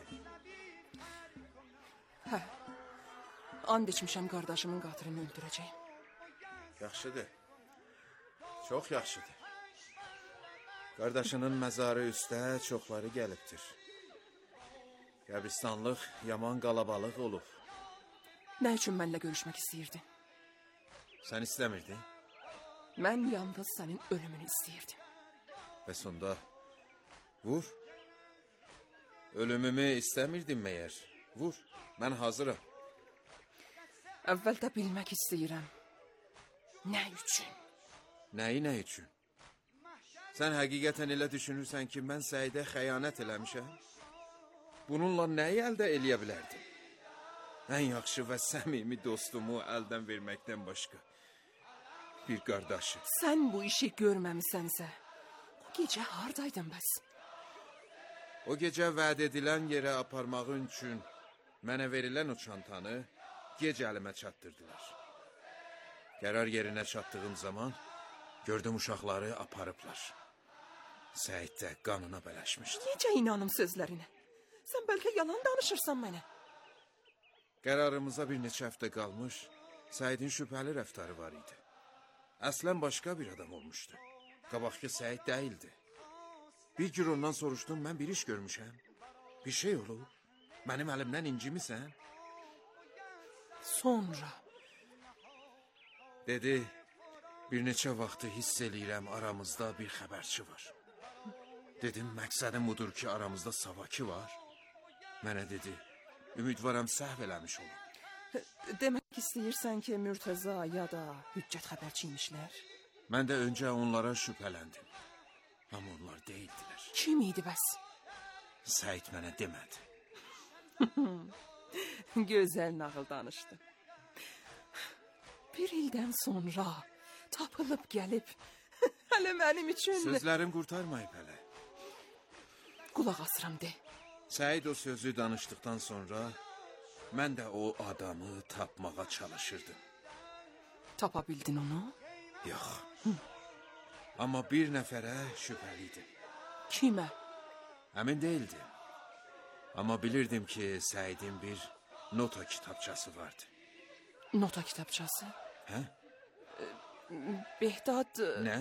Hə, and içmişəm qardaşımın qatilini öldürəcəyim. Yaxşıdır. Çox yaxşıdır. Qardaşının məzarı üstə çoxları gəlibdir. Qəbristanlıq yaman qalabalıq olub. Nə üçün mənlə görüşmək istəyirdin? Sən istəmirdin? Mən yalnız sənin ölümünü istəyirdim. Bəs onda vur. Ölümümü istəmirdin məyər? Vur, mən hazıram. Əvvəldə bilmək istəyirəm. Nə üçün? Nəyi nə üçün? Sən həqiqətən elə düşünürsən ki, mən Səidə xəyanət eləmişəm? Bununla nəyi əldə eləyə bilərdim? Ən yaxşı və səmimi dostumu əldən verməkdən başqa. Bir qardaşı. Sən bu işi görməmisənsə, o gecə hardaydın bəs? O gecə vəd edilən yerə aparmağın üçün mənə verilən o çantanı gecə əlimə çatdırdılar. Qərar yerinə çatdığım zaman gördüm uşaqları aparıblar. Səid də qanına bələşmişdi. Necə inanım sözlərinə? Sən bəlkə yalan danışırsan mənə. Qərarımıza bir neçə həftə qalmış, Səidin şübhəli rəftarı var idi. Əslən başqa bir adam olmuşdu. Qabaqki Səid deyildi. Bir gün ondan soruşdum, mən bir iş görmüşəm. Bir şey olub. Mənim əlimdən incimisən? Sonra? Dedi, bir neçə vaxtı hiss eləyirəm aramızda bir xəbərçi var. Dedim, məqsədim budur ki, aramızda savaki var. Mənə dedi, ümidvaram səhv eləmiş olum. Demək istəyirsən ki, Mürtəza ya da Hüccət xəbərçi imişlər? Mən də öncə onlara şübhələndim. Amma onlar deyildilər. Kim idi bəs? Səid mənə demədi. Gözəl nağıl danışdı. Bir ildən sonra tapılıb gəlib. Hələ mənim üçün... Sözlərim qurtarmayıb hələ. Qulaq asıram de. Səid o sözü danışdıqdan sonra mən də o adamı tapmağa çalışırdım. Tapa bildin onu? Yox. Amma bir nəfərə şübhəliydim. Kimə? Əmin deyildim. Amma bilirdim ki, Səidin bir nota kitabçası vardı. Nota kitabçası? Hə? Behdad... Nə?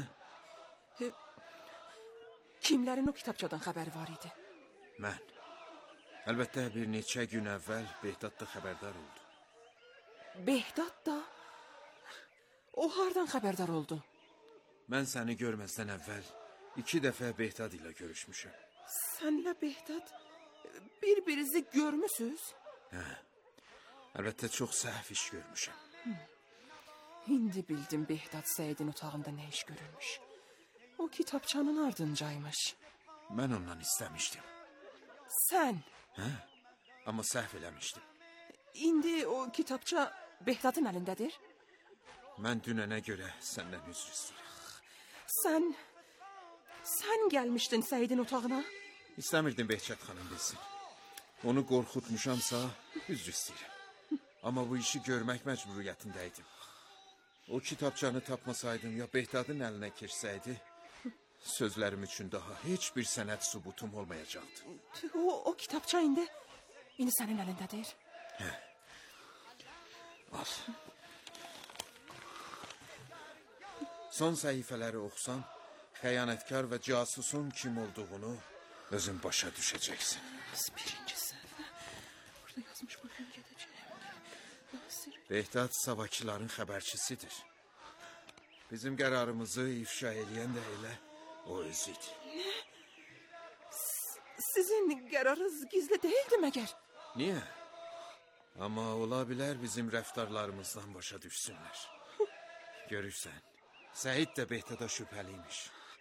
Kimlərin o kitabçadan xəbəri var idi? Mən. Əlbəttə bir neçə gün əvvəl Behdad da xəbərdar oldu. Behdad da? O hardan xəbərdar oldu? Mən səni görməzdən əvvəl 2 dəfə Behdad ilə görüşmüşəm. Sənlə Behdad bir-birinizi görmüsünüz? Hə. Əlbəttə çox səhv iş görmüşəm. İndi bildim Behdad Səidin otağında nə iş görürmüş. O kitabçanın ardıncaymış. Mən ondan istəmişdim. Sən? Hə? Amma səhv eləmişdim. İndi o kitabça Behdadın əlindədir? Mən dünənə görə səndən üzr istəyirəm. Sən gəlmişdin Səidin otağına? İstəmirdim Behçət xanım bilsin. Onu qorxutmuşamsa üzr istəyirəm. Amma bu işi görmək məcburiyyətindəydim. O kitabçanı tapmasaydım ya Behdadın əlinə keçsəydi, sözlərim üçün daha heç bir sənət sübutum olmayacaqdı. O kitabça indi sənin əlindədir. Hə. Al. Son səhifələri oxusan, xəyanətkar və casusun kim olduğunu özün başa düşəcəksin. Birinci səhifə. Burada yazmış bugün gedəcəyim. Behdad Savakilərin xəbərçisidir. Bizim qərarımızı ifşa eləyən də elə o özüydü. Nə? Sizin qərarınız gizli deyildi məgər? Niyə? Amma ola bilər bizim rəftarlarımızdan başa düşsünlər. Görürsən, Səid də Behdada şübhəliymiş.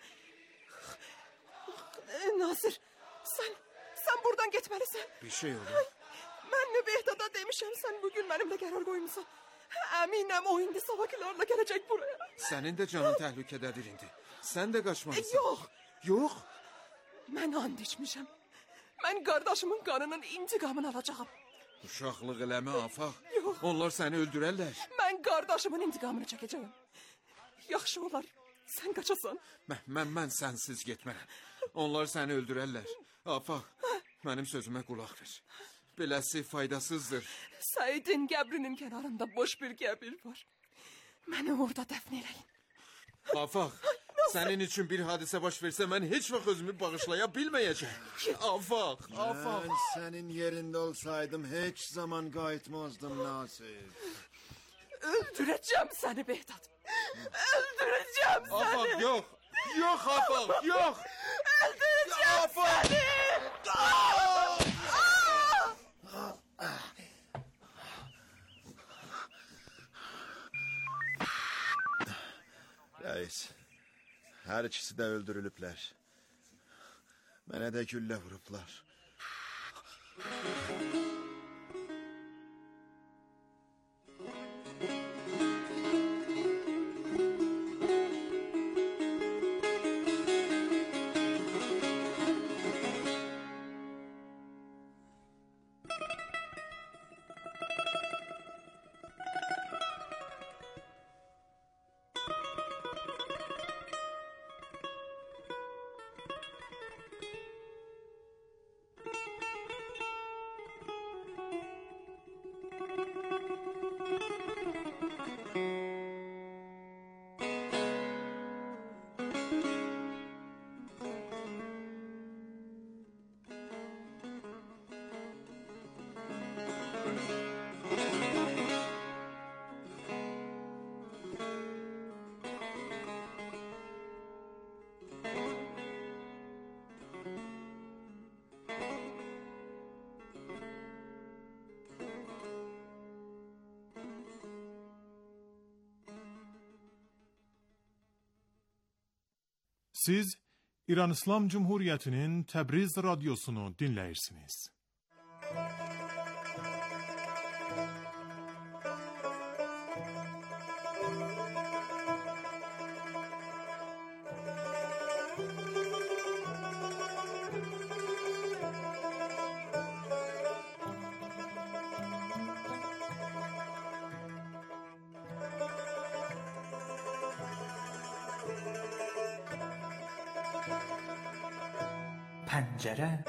Nasir, sən buradan getməlisən. Bir şey olur. Mən Behdada demişəm, sən bugün mənimlə qərar qoymusan. Əminəm o indi Savakilərlə gələcək buraya. Sənin də canın təhlükədədir indi. Sən də qaçmalısın. Yox. Yox? Mən and içmişəm. Mən qardaşımın qanının intiqamını alacağım. Uşaqlıq eləmə, afaq. Yox. Onlar səni öldürərlər. Mən qardaşımın intiqamını çəkəcəyim. Yaxşı olar, sən qaçasan. Mən sənsiz getmərəm. Onlar səni öldürərlər. Afaq, mənim sözümə qulaq ver. Beləsi faydasızdır. Səidin qəbrinin kənarında boş bir qəbir var. Məni orada dəfn eləyin. Afaq, Sənin üçün bir hadisə baş versə mən heç vaxt özümü bağışlaya bilməyəcəm. Afaq, afaq. Mən sənin yerində olsaydım heç zaman qayıtmazdım Nasir. Öldüreceğim seni Behzat. Öldüreceğim seni. Afaq, yox. Yox, afaq, yox. Öldüreceğim Afaq. seni. Reis, hər ikisi də öldürülüblər. Mənə də güllə vurublar. Siz İran İslam Cumhuriyeti'nin Təbriz radyosunu dinleyirsiniz. پنجره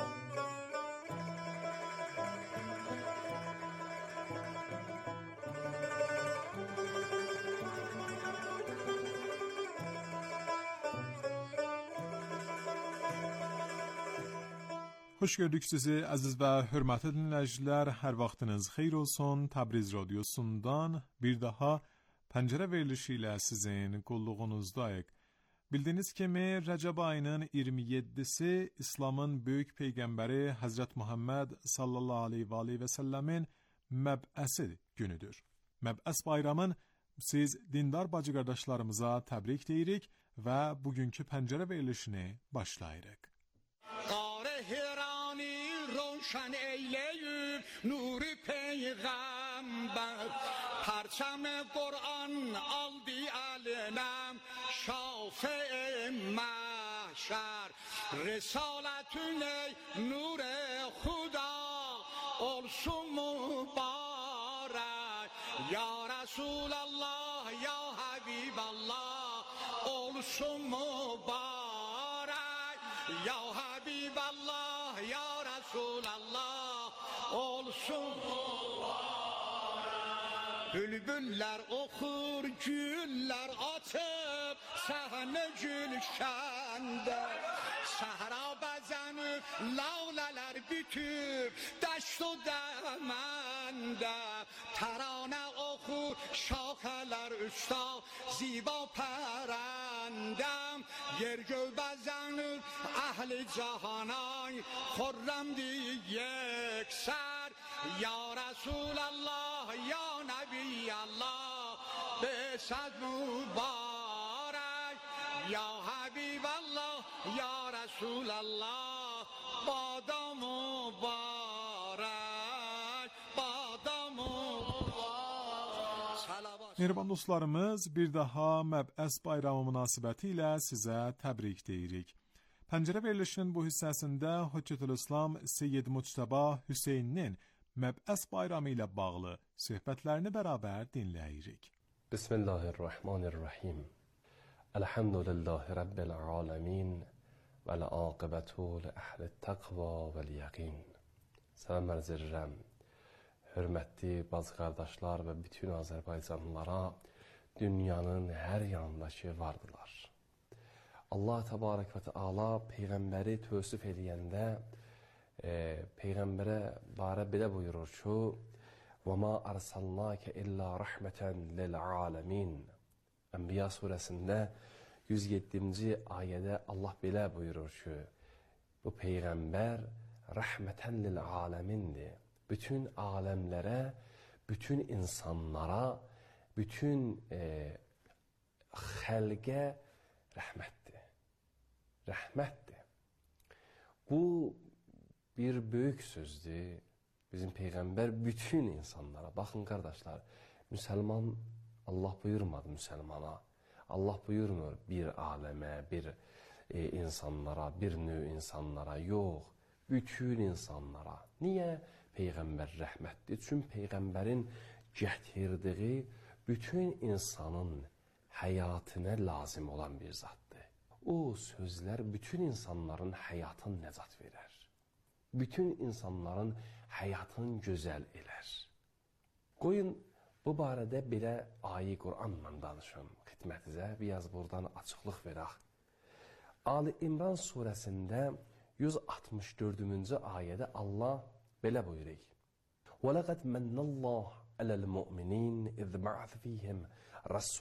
Hoş gördük sizi əziz və hörmətli dinləyicilər. Hər vaxtınız xeyir olsun. Təbriz radyosundan bir daha pəncərə verilişi ilə sizin qulluğunuzdayıq. Bildiyiniz kimi Rəcəb ayının 27-si İslamın böyük peyğəmbəri Həzrət Muhammed sallallahu aleyhi və səlləmin məbəsi günüdür. Məbəs bayramın siz dindar bacı qardaşlarımıza təbrik deyirik və bugünkü pəncərə verilişini başlayırıq. روشن ایله نور پیغمبر پرچم قرآن آلدی علم شافع محشر رسالتون نور خدا olsun mübarek ya Resulallah ya Habiballah olsun mübarek ya Habiballah ya Resulallah olsun bülbüller okur güller atıp sahne gülşende sahra bezenip laleler bütüp deşt و دمنده ترانه okur şaxələr üstə ziba pərəndəm yer göy bəzənir əhli cahanay xürrəmdir yeksər ya Resulallah ya Nebiyallah besəd mübarək ya Habiballah ya Resulallah bada mübarək bada mübarək Mehriban dostlarımız, bir daha Məbəs bayramı münasibəti ilə sizə təbrik deyirik. Pəncərə verilişinin bu hissəsində Hüccətül-İslam Seyyid Muctəba Hüseyninin Məbəs bayramı ilə bağlı söhbətlərini bərabər dinləyirik. Bismillahirrahmanirrahim. Elhamdülillahi Rabbil alamin. Və l-aqibətu li-əhli-təqva vəl-yəqin. Salam ərz edirəm, hörmətli bacı qardaşlar və bütün Azərbaycanlılara dünyanın hər yanındakı vardılar. Allah təbarək və təala Peyğəmbəri tövsif eləyəndə Peyğəmbərə barə belə buyurur ki, وَمَا أَرْسَلْنَاكَ إِلَّا رَحْمَةً لِلْعَالَمِينَ Ənbiya surəsində 107-ci ayədə Allah belə buyurur ki, bu Peyğəmbər rəhmətən lil-aləmindir. Bütün aləmlərə, bütün insanlara, bütün xəlqə rəhmətdir. Rəhmətdir. Bu bir böyük sözdür. Bizim Peyğəmbər bütün insanlara, baxın qardaşlar, müsəlman, Allah buyurmadı müsəlmana. Allah buyurmur bir aləmə, bir insanlara, bir növ insanlara, yox, bütün insanlara. Niyə Peyğəmbər rəhmətdir? Çünki Peyğəmbərin gətirdiyi bütün insanın həyatına lazım olan bir zatdır. O sözlər bütün insanların həyatını nəcat verər. Bütün insanların həyatını gözəl elər. Qoyun, bu barədə belə ayi Qur'anla danışım xidmətinizə, biraz buradan açıqlıq verək. Ali İmran surəsində 164-cü ayədə Allah belə buyurur. وَلَقَدْ مَنَّ اللّٰهُ عَلَى الْمُؤْمِنِينَ إِذْ بَعَثَ فِيهِمْ